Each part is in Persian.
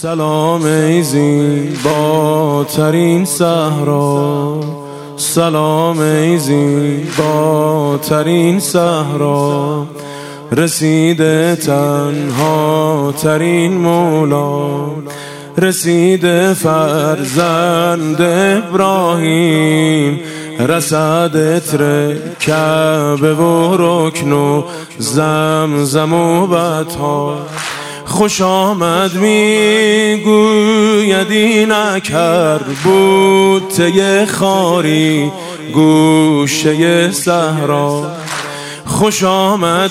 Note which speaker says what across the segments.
Speaker 1: سلام ای زیباترین صحرا، سلام ای زیباترین صحرا، رسیده تنها ترین مولا، رسیده فرزند ابراهیم، رسد عطر کعبه و رکن و زمزم و بطحا. خوش آمد میگوید اینک بوته خاری گوشه صحرا. خوش آمد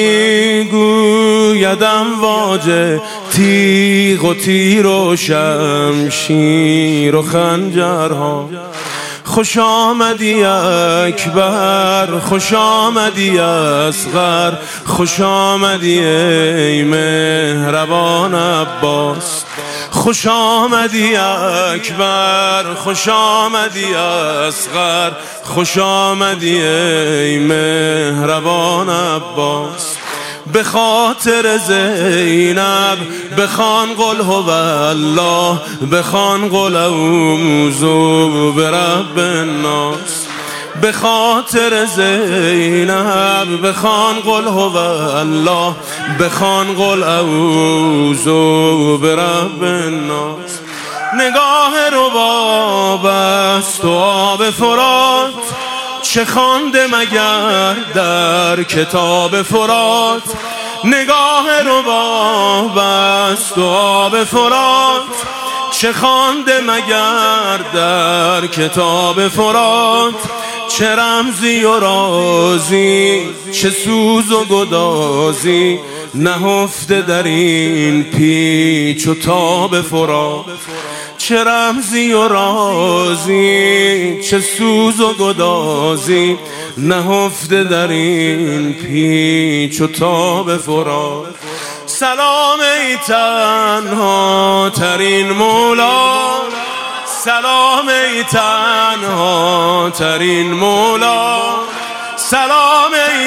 Speaker 1: میگوید امواج تیغ و تیر و شمشیر و خنجرها. خوش آمدی اکبر، خوش آمدی اصغر، خوش آمدی ای مهربان عباس. خوش آمدی اکبر، خوش آمدی اصغر، خوش آمدی ای مهربان عباس. به خاطر زینب بخوان قل هو الله، بخوان قل اعوذ برب الناس. به خاطر زینب بخوان قل هو الله، بخوان قل اعوذ برب الناس. نگاه رباب است و آب فرات، چه خوانده مگر در کتاب فرات. نگاه رباب است و آب فرات، چه خوانده مگر در کتاب فرات. چه رمزی و رازی، چه سوز و گدازی، نهفته در این پیچ و تاب فرات. چه رمزی و رازی، چه سوز و گدازی، نهفته در این پیچ و تاب فرات. سلام ای تنها ترین مولا، سلام ای تنها ترین مولا، سلام ای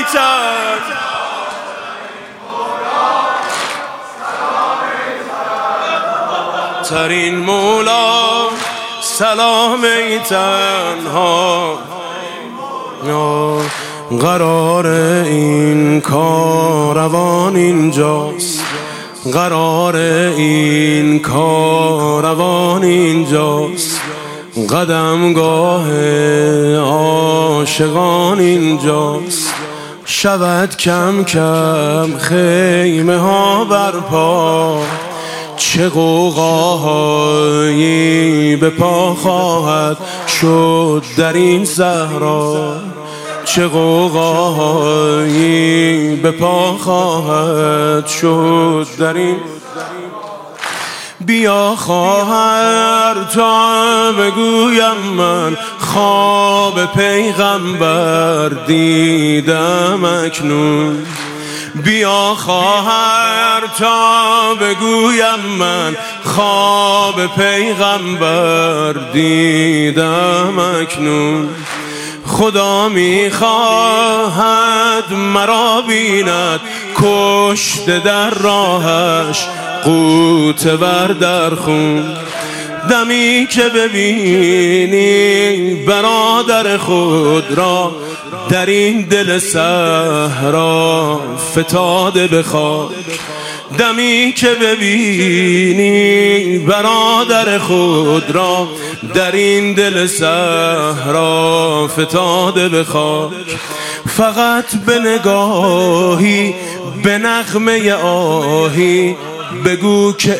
Speaker 1: ترین مولا، سلام ای تنها. قرار این کاروان اینجاست، قرار این کاروان اینجاست، قدمگاه عاشقان اینجاست. شود کم کم خیمه ها برپا، چه غوغاهایی به پا خواهد شد در این صحرا، چه غوغاهایی به پا خواهد شد در این. بیا خواهر تا بگویم من خواب پیغمبر دیدم اکنون. بیا خواهر تا بگویم من خواب پیغمبر دیدم اکنون. خدا میخواهد مرا بیند کشته در راهش غوطه در خون. دمی که ببینی برادر خود را در این دل صحرا فتاده به خاک. دمی که ببینی برادر خود را در این دل صحرا فتاده به خاک. فقط به نگاهی به نغمه آهی بگو که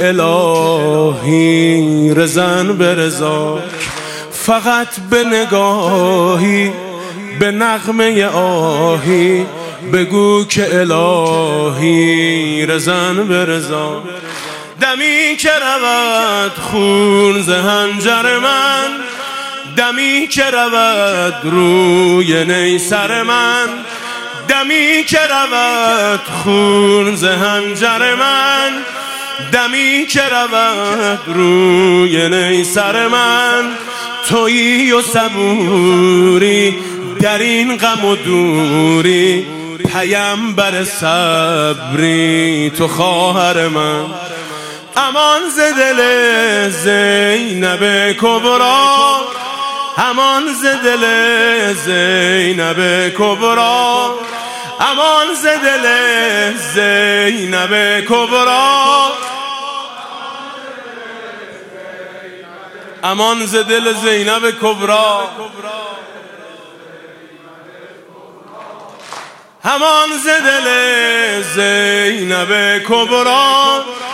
Speaker 1: الهی رزن به رضاک. فقط به نگاهی به نغمه آهی بگو که الهی رزن به رضاک. دمی که رود خون ز هنجر من، دمی که رود روی نیسر من، دمی که رود خون ز هنجر من، دمی که رود روی نیسر من. تویی و صبوری در این غم و دوری، پیامبر صبری تو خواهر من. امان ز دل زینب کبرا، امان ز دل زینب کبرا، امان ز دل زینب کبرا، امان ز دل زینب کبرا، امان ز دل زینب کبرا.